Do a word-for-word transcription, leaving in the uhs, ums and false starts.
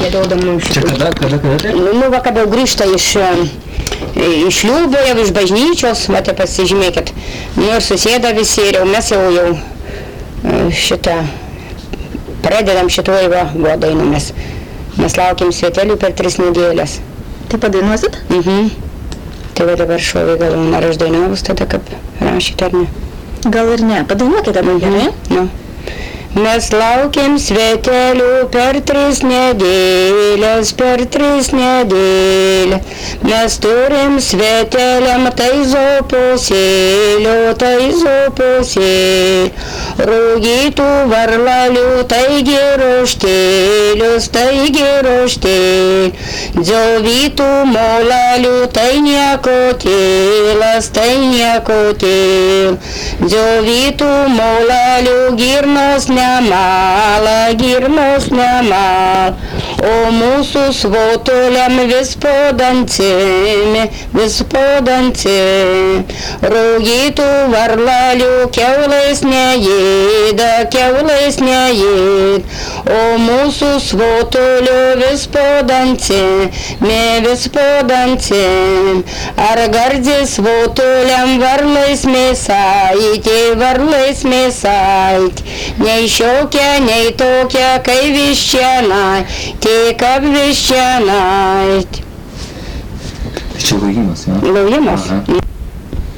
neduodam. Čia kada, kada, kada tai? Nu, va, kada grįžta iš, iš liūbo, jau iš bažnyčios, va, tai pasižymėkit. Nu, ir susėda visi ir jau mes jau, jau šitą, pradedam šitoj va, va dainu mes. Mes laukiam svetelių per tris nedėlės. Tai padainuosit? Mhm. Tai va dabar šovė galvom, ar aš dainavus tada, kaip rašyt ar ne? Gal ir ne. Padainuokite dabar gerai? Nu. Mes laukiam svetelių per tris nedėlės, per tris nedėlės. Mes turim sveteliam taizo posėlių, taizo posėlių. Rūgytų varlalių, taigi roštėlius, taigi roštėlius. Džiovytų molalių, tai nieko tėlas, tai nieko tėlas. Džiovytų molalių, girnos nemala, girnos nemala. O mūsų svotuliam vis podancimi, vis podancimi. Rūgytų varlalių, kiaulais neėda, kiaulais neėda. O mūsų svotulių vis podancimi, vis podancimi. Ar gardžiai svotuliam varlais mėsaitė, varlais mėsaitė. Nei šiokia, nei tokia, kai viščienai, tik apviščienai. Čia laujimas, jo? Laujimas? Aha.